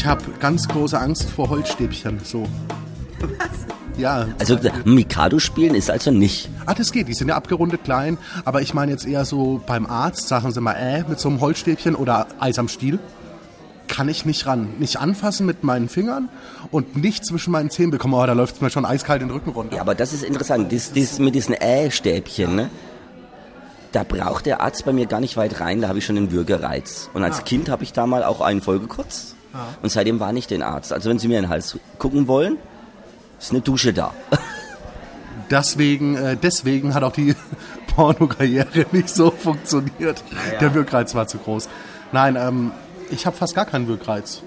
Ich habe ganz große Angst vor Holzstäbchen, so. Was? Ja. Also Mikado spielen ist also nicht. Das geht, die sind ja abgerundet klein, aber ich meine jetzt eher so beim Arzt, sagen Sie mal, mit so einem Holzstäbchen oder Eis am Stiel, kann ich nicht ran. Nicht anfassen mit meinen Fingern und nicht zwischen meinen Zähnen bekommen, da läuft es mir schon eiskalt den Rücken runter. Ja, aber das ist interessant, das mit diesen Stäbchen, ne? Da braucht der Arzt bei mir gar nicht weit rein, da habe ich schon einen Würgereiz. Und als Kind habe ich da mal auch einen vollgekotzt und seitdem war nicht den Arzt. Also wenn Sie mir in den Hals gucken wollen, ist eine Dusche da. Deswegen hat auch die Pornokarriere nicht so funktioniert. Ja. Der Wirkreiz war zu groß. Nein, ich habe fast gar keinen Wirkreiz.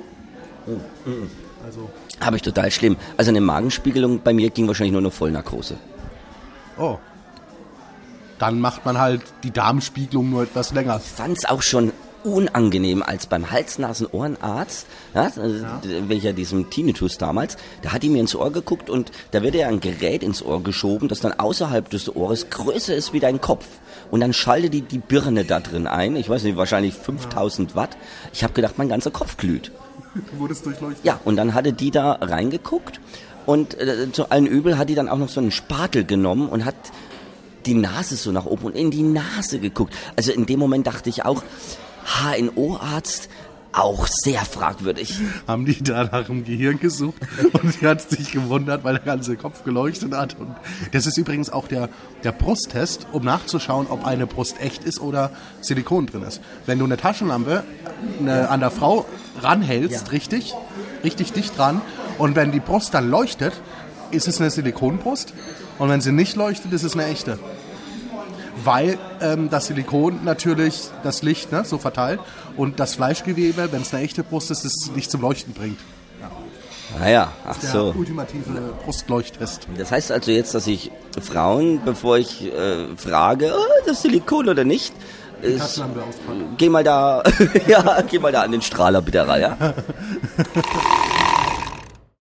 Also. Habe ich total schlimm. Also eine Magenspiegelung bei mir ging wahrscheinlich nur noch Vollnarkose. Oh. Dann macht man halt die Darmspiegelung nur etwas länger. Ich fand es auch schon unangenehm, als beim Hals-Nasen-Ohrenarzt, welcher diesem Tinnitus damals, da hat die mir ins Ohr geguckt und da wird ja ein Gerät ins Ohr geschoben, das dann außerhalb des Ohres größer ist wie dein Kopf. Und dann schaltet die Birne da drin ein, ich weiß nicht, wahrscheinlich 5000 Watt. Ich habe gedacht, mein ganzer Kopf glüht. Du wurdest durchleuchtet? Ja, und dann hatte die da reingeguckt und zu allen Übel hat die dann auch noch so einen Spatel genommen und hat die Nase so nach oben und in die Nase geguckt. Also in dem Moment dachte ich auch, HNO-Arzt, auch sehr fragwürdig. Haben die da nach dem Gehirn gesucht und sie hat sich gewundert, weil der ganze Kopf geleuchtet hat. Und das ist übrigens auch der Brusttest, um nachzuschauen, ob eine Brust echt ist oder Silikon drin ist. Wenn du eine Taschenlampe an der Frau ranhältst, richtig dicht dran, und wenn die Brust dann leuchtet, ist es eine Silikonbrust. Und wenn sie nicht leuchtet, ist es eine echte. Weil das Silikon natürlich das Licht so verteilt und das Fleischgewebe, wenn es eine echte Brust ist, das nicht zum Leuchten bringt. Naja, ach so. Der ultimative Brustleuchttest. Das heißt also jetzt, dass ich Frauen, bevor ich frage, das Silikon oder nicht, geh mal da an den Strahler bitte rein, ja?